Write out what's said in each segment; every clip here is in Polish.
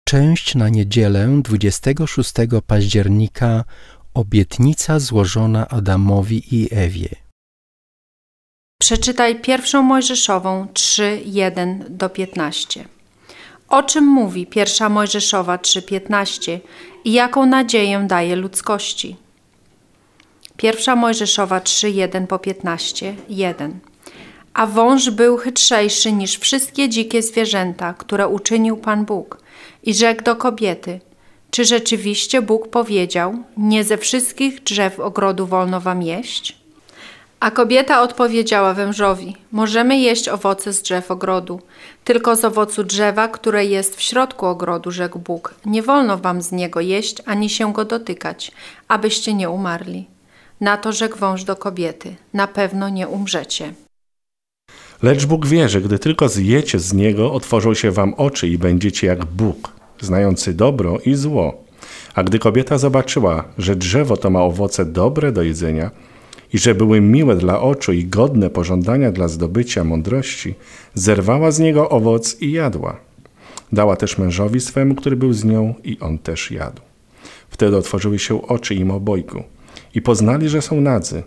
Część na niedzielę 26 października obietnica złożona Adamowi i Ewie. Przeczytaj 1 Mojżeszową 3:1-15. O czym mówi 1 Mojżeszowa 3:15 i jaką nadzieję daje ludzkości? 1 Mojżeszowa 3:1-15. 1. A wąż był chytrzejszy niż wszystkie dzikie zwierzęta, które uczynił Pan Bóg. I rzekł do kobiety: czy rzeczywiście Bóg powiedział: nie ze wszystkich drzew ogrodu wolno wam jeść? A kobieta odpowiedziała wężowi: możemy jeść owoce z drzew ogrodu, tylko z owocu drzewa, które jest w środku ogrodu, rzekł Bóg. Nie wolno wam z niego jeść, ani się go dotykać, abyście nie umarli. Na to rzekł wąż do kobiety: na pewno nie umrzecie. Lecz Bóg wie, że gdy tylko zjecie z niego, otworzą się wam oczy i będziecie jak Bóg, znający dobro i zło. A gdy kobieta zobaczyła, że drzewo to ma owoce dobre do jedzenia i że były miłe dla oczu i godne pożądania dla zdobycia mądrości, zerwała z niego owoc i jadła. Dała też mężowi swemu, który był z nią, i on też jadł. Wtedy otworzyły się oczy im obojgu i poznali, że są nadzy.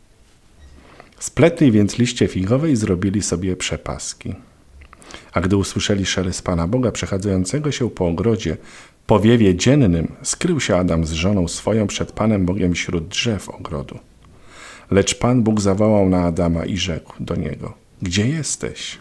Spletli więc liście figowe i zrobili sobie przepaski. A gdy usłyszeli szelest Pana Boga przechadzającego się po ogrodzie, po wiewie dziennym skrył się Adam z żoną swoją przed Panem Bogiem wśród drzew ogrodu. Lecz Pan Bóg zawołał na Adama i rzekł do niego: gdzie jesteś?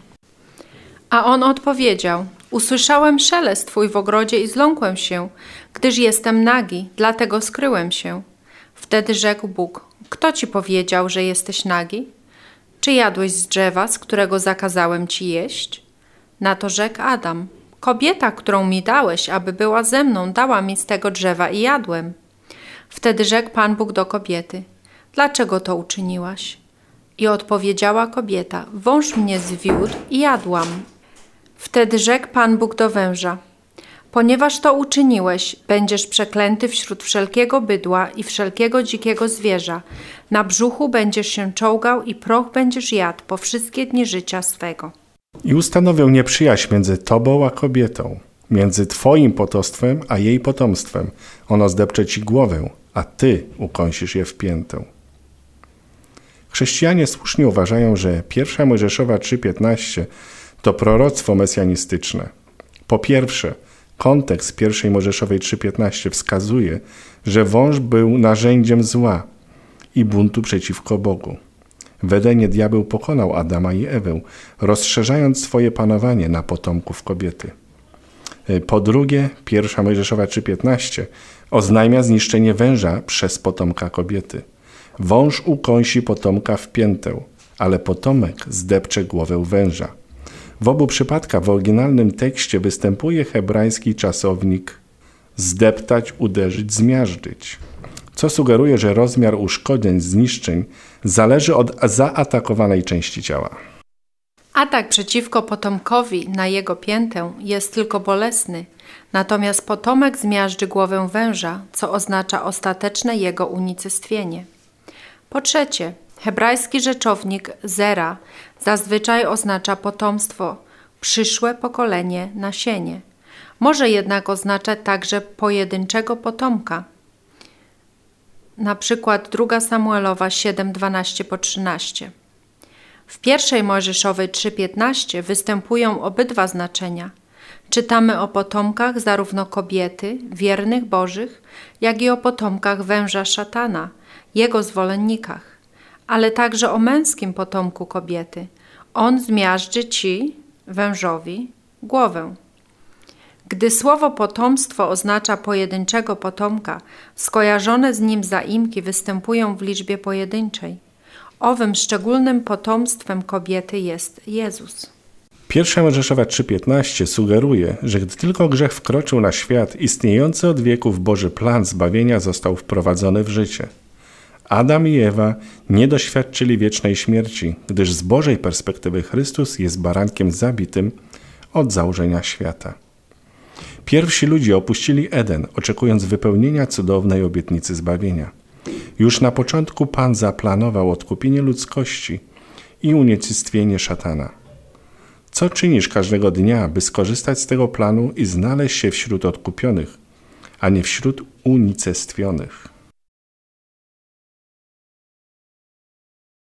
A on odpowiedział: usłyszałem szelest twój w ogrodzie i zląkłem się, gdyż jestem nagi, dlatego skryłem się. Wtedy rzekł Bóg: kto ci powiedział, że jesteś nagi? Czy jadłeś z drzewa, z którego zakazałem ci jeść? Na to rzekł Adam: kobieta, którą mi dałeś, aby była ze mną, dała mi z tego drzewa i jadłem. Wtedy rzekł Pan Bóg do kobiety: dlaczego to uczyniłaś? I odpowiedziała kobieta: wąż mnie zwiódł i jadłam. Wtedy rzekł Pan Bóg do węża: ponieważ to uczyniłeś, będziesz przeklęty wśród wszelkiego bydła i wszelkiego dzikiego zwierza. Na brzuchu będziesz się czołgał i proch będziesz jadł po wszystkie dni życia swego. I ustanowię nieprzyjaźń między tobą a kobietą, między twoim potomstwem a jej potomstwem. Ono zdepcze ci głowę, a ty ukąsisz je w piętę. Chrześcijanie słusznie uważają, że 1 Mojżeszowa 3:15 to proroctwo mesjanistyczne. Po pierwsze, kontekst 1 Mojżeszowej 3:15 wskazuje, że wąż był narzędziem zła i buntu przeciwko Bogu. W Edenie diabeł pokonał Adama i Ewę, rozszerzając swoje panowanie na potomków kobiety. Po drugie, 1 Mojżeszowa 3:15 oznajmia zniszczenie węża przez potomka kobiety. Wąż ukąsi potomka w piętę, ale potomek zdepcze głowę węża. W obu przypadkach w oryginalnym tekście występuje hebrajski czasownik zdeptać, uderzyć, zmiażdżyć, co sugeruje, że rozmiar uszkodzeń, zniszczeń zależy od zaatakowanej części ciała. Atak przeciwko potomkowi na jego piętę jest tylko bolesny, natomiast potomek zmiażdży głowę węża, co oznacza ostateczne jego unicestwienie. Po trzecie, hebrajski rzeczownik zera zazwyczaj oznacza potomstwo, przyszłe pokolenie, nasienie. Może jednak oznaczać także pojedynczego potomka. Na przykład 2 Samuelowa 7:12-13. W 1 Mojżeszowej 3:15 występują obydwa znaczenia. Czytamy o potomkach zarówno kobiety, wiernych Bożych, jak i o potomkach węża szatana, jego zwolennikach, ale także o męskim potomku kobiety. On zmiażdży ci, wężowi, głowę. Gdy słowo potomstwo oznacza pojedynczego potomka, skojarzone z nim zaimki występują w liczbie pojedynczej. Owym szczególnym potomstwem kobiety jest Jezus. 1 Mojżeszowa 3:15 sugeruje, że gdy tylko grzech wkroczył na świat, istniejący od wieków Boży plan zbawienia został wprowadzony w życie. Adam i Ewa nie doświadczyli wiecznej śmierci, gdyż z Bożej perspektywy Chrystus jest barankiem zabitym od założenia świata. Pierwsi ludzie opuścili Eden, oczekując wypełnienia cudownej obietnicy zbawienia. Już na początku Pan zaplanował odkupienie ludzkości i unicestwienie szatana. Co czynisz każdego dnia, by skorzystać z tego planu i znaleźć się wśród odkupionych, a nie wśród unicestwionych?